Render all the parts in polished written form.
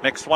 Mix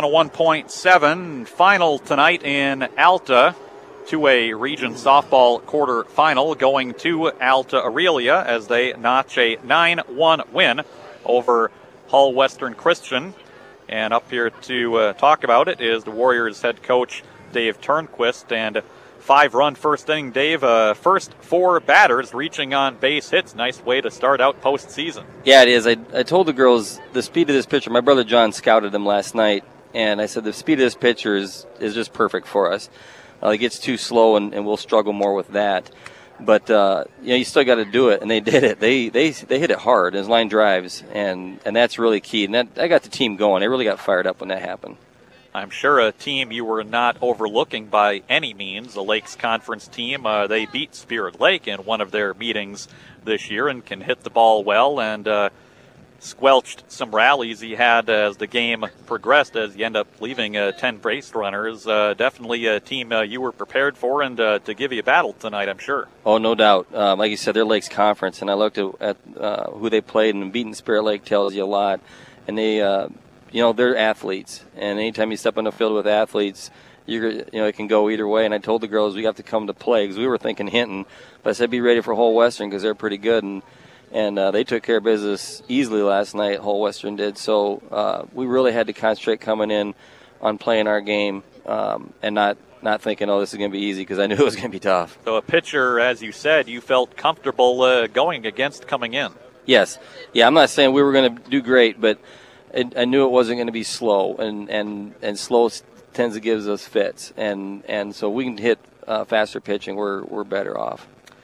101.7 final tonight in Alta. 2A Region Softball quarterfinal going to Alta Aurelia as they notch a 9-1 win over Hull Western Christian. And up here to talk about it is the Warriors head coach Dave Turnquist. And 5-run first inning, Dave. First 4 batters reaching on base hits. Nice way to start out postseason. Yeah, it is. I told the girls the speed of this pitcher. My brother John scouted him last night, and I said the speed of this pitcher is just perfect for us. He gets too slow, and we'll struggle more with that. But you still got to do it, and they did it. They hit it hard as line drives, and that's really key. And that got the team going. They really got fired up when that happened. I'm sure a team you were not overlooking by any means, the Lakes Conference team. They beat Spirit Lake in one of their meetings this year and can hit the ball well, and squelched some rallies he had as the game progressed, as you end up leaving 10 base runners. Definitely a team you were prepared for and to give you a battle tonight, I'm sure. Oh, no doubt. Like you said, they're Lakes Conference, and I looked at who they played, and beating Spirit Lake tells you a lot. And they, they're athletes, and anytime you step on the field with athletes, it can go either way. And I told the girls we have to come to play because we were thinking Hinton, but I said be ready for Hull Western because they're pretty good, and they took care of business easily last night. Hull Western did. So we really had to concentrate coming in on playing our game and not thinking, this is going to be easy, because I knew it was going to be tough. So a pitcher, as you said, you felt comfortable going against coming in. Yes. Yeah, I'm not saying we were going to do great, but I knew it wasn't going to be slow, and slow tends to give us fits. And so we can hit faster pitching, we're better off.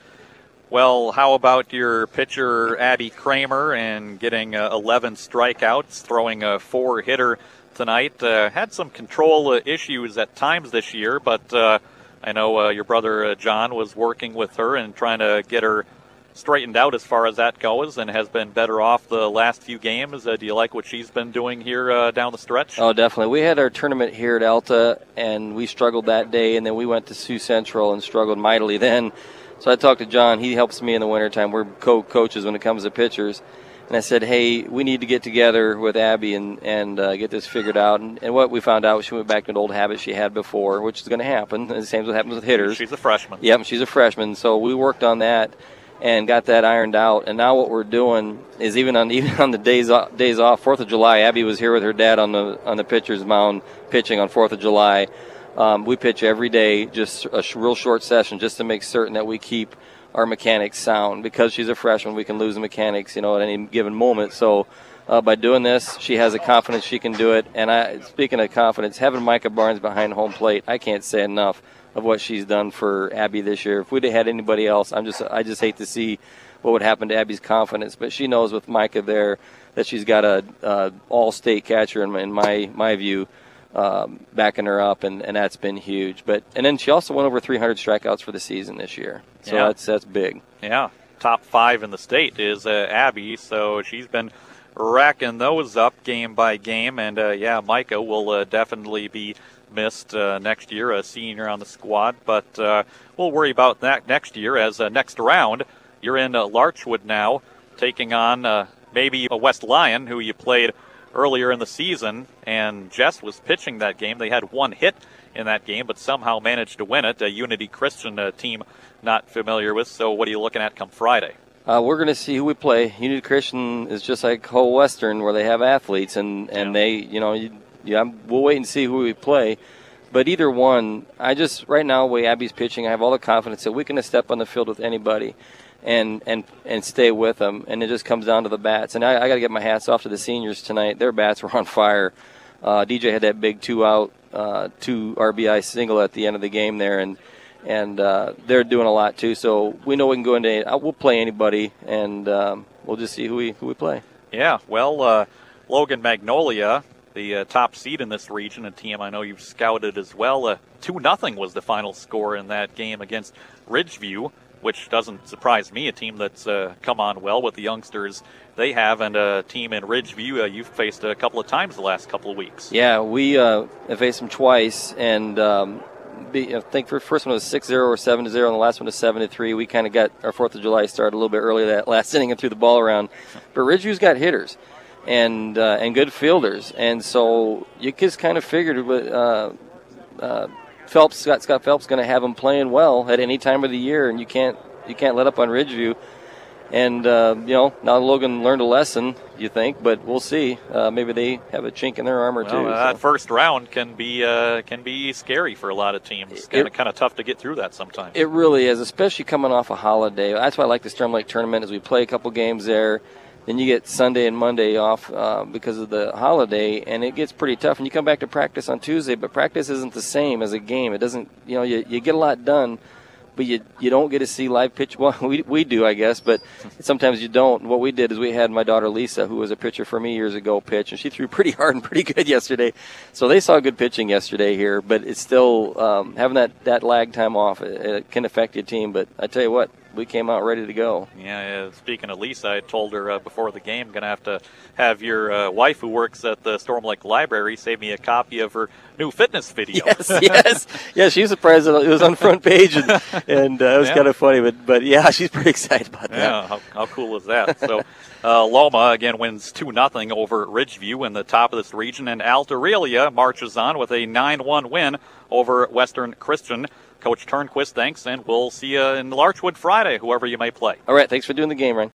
Well, how about your pitcher, Abby Kramer, and getting 11 strikeouts, throwing a 4-hitter tonight? Had some control issues at times this year, but I know your brother John was working with her and trying to get her straightened out as far as that goes, and has been better off the last few games. Do you like what she's been doing here down the stretch? Oh, definitely. We had our tournament here at Alta, and we struggled that day, and then we went to Sioux Central and struggled mightily then. So I talked to John. He helps me in the wintertime. We're co-coaches when it comes to pitchers. And I said, hey, we need to get together with Abby and get this figured out. And what we found out, she went back to an old habit she had before, which is going to happen. The same as what happens with hitters. She's a freshman. Yep, she's a freshman. So we worked on that and got that ironed out. And now what we're doing is even on the days off, 4th of July, Abby was here with her dad on the pitcher's mound pitching on 4th of July. We pitch every day, just a real short session, just to make certain that we keep our mechanics sound. Because she's a freshman, we can lose the mechanics, at any given moment. So by doing this, she has a confidence she can do it. And speaking of confidence, having Micah Barnes behind home plate, I can't say enough of what she's done for Abby this year. If we'd have had anybody else, I just hate to see what would happen to Abby's confidence. But she knows with Micah there that she's got a all-state catcher in my view. Backing her up, and that's been huge. And then she also went over 300 strikeouts for the season this year, so yeah. That's big. Yeah, top 5 in the state is Abby, so she's been racking those up game by game, and Micah will definitely be missed next year, a senior on the squad, but we'll worry about that next year as next round you're in Larchwood now, taking on maybe a West Lyon, who you played earlier in the season, and Jess was pitching that game. They had 1 hit in that game, but somehow managed to win it. A Unity Christian team not familiar with. So what are you looking at come Friday? We're going to see who we play. Unity Christian is just like Hull Western, where they have athletes, and they, we'll wait and see who we play. But either one, right now, the way Abby's pitching, I have all the confidence that we can step on the field with anybody and stay with them, and it just comes down to the bats. And I got to get my hats off to the seniors tonight. Their bats were on fire. DJ had that big 2-out, 2 RBI single at the end of the game there, and they're doing a lot too. So we know we can go into we'll play anybody, and we'll just see who we play. Yeah, well, Logan Magnolia, the top seed in this region, a team I know you've scouted as well. 2-0 was the final score in that game against Ridgeview, which doesn't surprise me, a team that's come on well with the youngsters they have, and a team in Ridgeview you've faced a couple of times the last couple of weeks. Yeah, we have faced them twice, and I think the first one was 6-0 or 7-0, and the last one was 7-3. We kind of got our 4th of July started a little bit earlier that last inning and threw the ball around. But Ridgeview's got hitters, and good fielders. And so you just kind of figured Scott Phelps going to have them playing well at any time of the year, and you can't let up on Ridgeview. And now Logan learned a lesson, you think, but we'll see. Maybe they have a chink in their armor too. That first round can be scary for a lot of teams. Kind of tough to get through that sometimes. It really is, especially coming off a holiday. That's why I like the Storm Lake tournament, is we play a couple games there. Then you get Sunday and Monday off because of the holiday, and it gets pretty tough. And you come back to practice on Tuesday, but practice isn't the same as a game. It doesn't, you get a lot done, but you don't get to see live pitch. Well, we do, I guess, but sometimes you don't. What we did is we had my daughter Lisa, who was a pitcher for me years ago, pitch, and she threw pretty hard and pretty good yesterday. So they saw good pitching yesterday here, but it's still having that lag time off. It can affect your team, but I tell you what, we came out ready to go. Yeah, speaking of Lisa, I told her before the game, going to have your wife who works at the Storm Lake Library save me a copy of her new fitness video. Yes. Yeah, she was surprised that it was on front page, and it was kind of funny. But yeah, she's pretty excited about that. Yeah, how cool is that? So Loma, again, wins 2-0 over Ridgeview in the top of this region, and Alta Aurelia marches on with a 9-1 win over Western Christian. Coach Turnquist, thanks, and we'll see you in Larchwood Friday, whoever you may play. All right, thanks for doing the game, Ryan.